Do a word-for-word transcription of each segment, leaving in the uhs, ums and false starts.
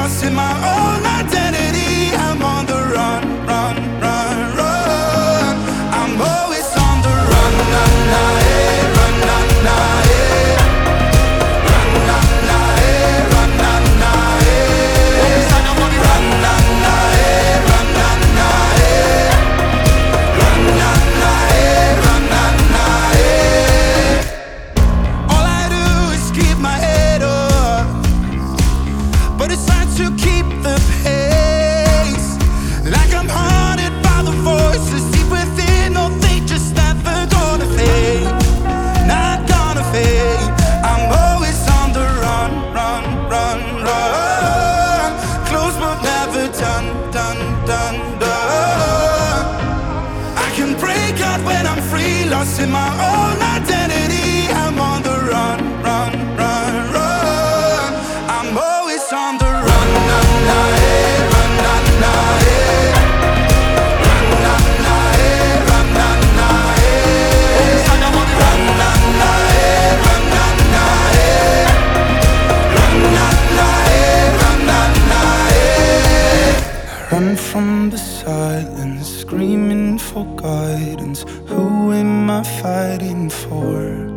lost in my own identity. I'm on the run, run, run, run. I'm always on the run, na na, eh, run, na na, eh. Run, na na, eh, run, na na, eh. Run, na na, eh, run, na na, eh. Run, na na, eh, run, na na, eh. All I do is keep my head up, but it's hard to keep the pace. Like I'm haunted by the voices deep within. No, they just never gonna fade, not gonna fade. I'm always on the run, run, run, run. Close but never done, done, done, done. I can break out when I'm free, lost in my own identity. I'm on the run, run, run, run. I'm always on the run, na na, eh, run, na na, eh. Run, na na, eh, run, na na, eh. Run, na na, eh, run, na na, eh. Run, na na, eh, run, na na, eh. Run from the silence, screaming for guidance. Who am I fighting for?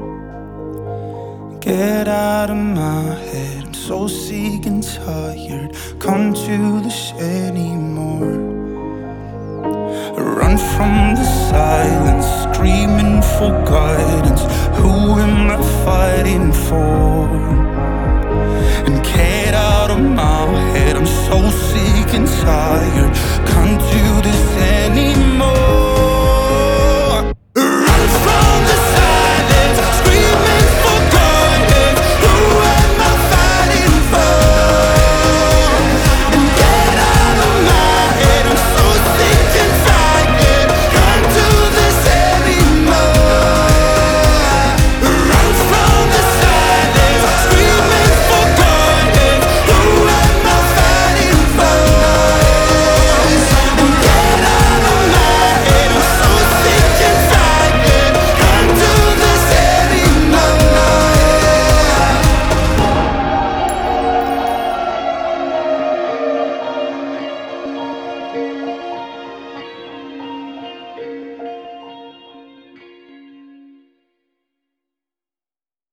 Get out of my head, I'm so sick and tired. Come to the shed anymore. Run from the silence, screaming for guidance. Who am I fighting for?